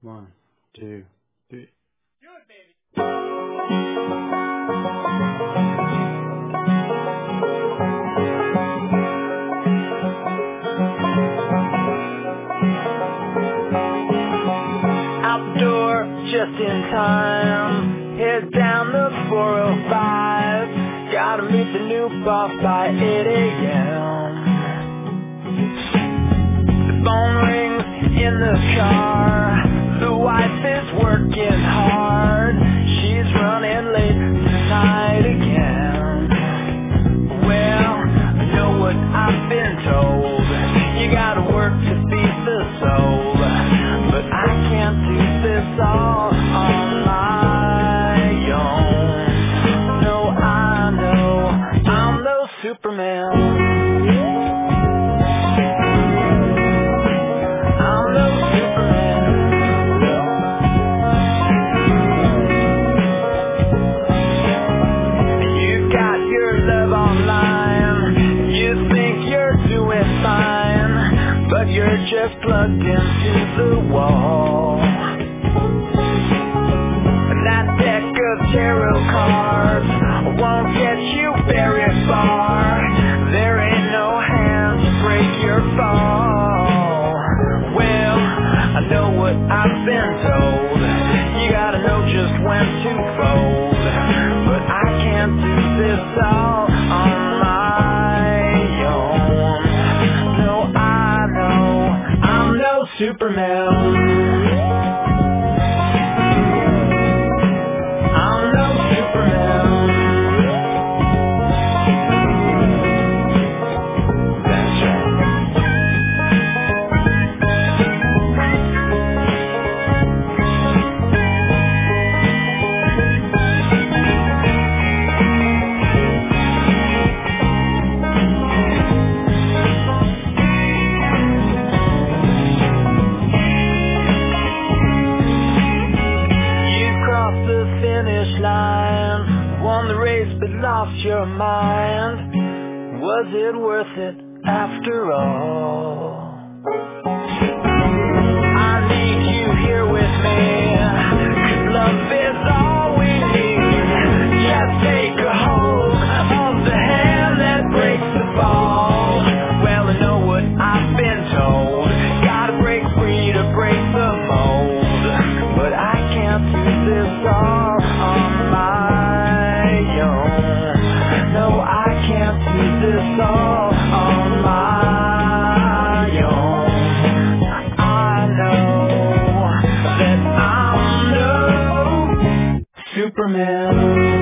One, two, three. Do it, baby. Out the door just in time. Head down the 405. Gotta meet the new boss by 8 a.m. The phone rings in the car. The wife is working hard. She's running late tonight again. Well, I know what I've been told. You gotta work to feed the soul. But I can't do this all on my own. No, I know I'm no Superman. You're just plugged into the wall. And that deck of tarot cards won't get you very far. There ain't no hands to break your fall. Well, I know what I've been told. You gotta know just when to fold. But I can't do this all on my own. No, I'm no Superman. I'm no Superman. That's right. Won the race but lost your mind. Was it worth it after all? I need you here with me, 'cause love is all we need. Just take a hold of the hand that breaks the fall. Well, I know what I've been told. Gotta break free to break the mold. But I can't do this all on my own. No, I can't do this all on my own. I know that I'm no Superman.